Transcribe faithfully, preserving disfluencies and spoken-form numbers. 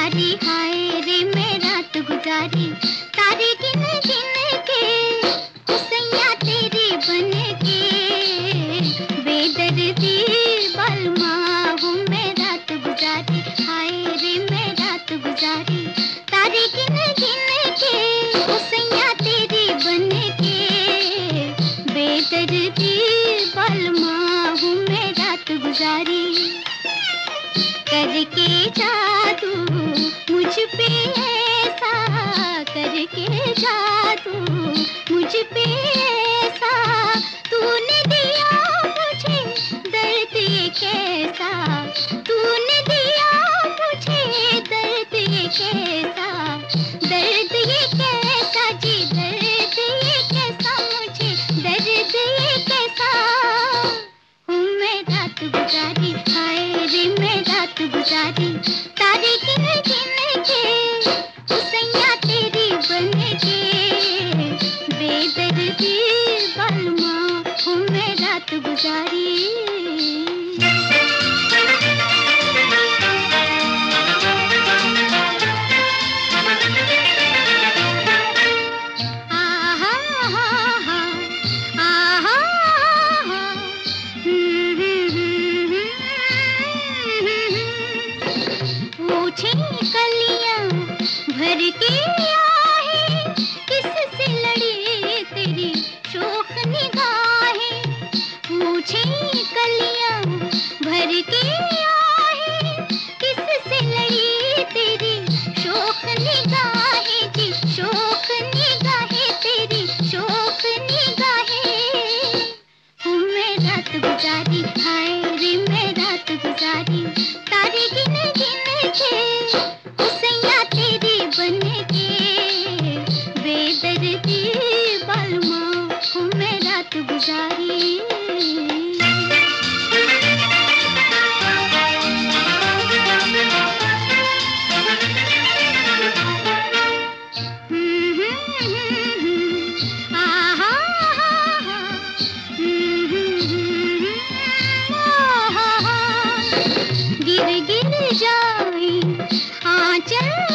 गुजारी, हाय रे मैं रात गुजारी, तारे गिन गिन के सैया तेरी बन के, बेदर्दी बलमा हूँ मैं रात गुजारी, हाय रे मैं रात गुजारी, तारे गिन गिन के सैया तेरी बन के, बेदर्दी बलमा हूँ मैं रात गुजारी। करके जादू मुझ पे ऐसा, करके जादू मुझ पे ऐसा, तूने दिया मुझे दर्द ये कैसा, तूने दिया मुझे दर्द ये कैसा, दर्द ये कैसा जी, दर्द ये कैसा, मुझे दर्द ये कैसा, हूँ मैं रात गुजारी, हाय रे मैं रात गुजारी, तारे गिन गिन के सैया तेरी बन के, बेदर्दी बलमा हूँ मैं रात गुजारी। कलियां भर के आहें, किससे लड़ी तेरी शोख निगाहें, पूछे कलियां भर के आहें, किससे लड़ी तेरी शोख निगाहें जी, शोख निगाहें तेरी शोख निगाहें, हूँ मैं रात गुजारी, हाय रे मैं रात गुजारी, तारे गिन गिन के सैया तेरी बन के, बेदर्दी बलमा हूँ मैं रात गुजारी। गिर गिर जाए आंचल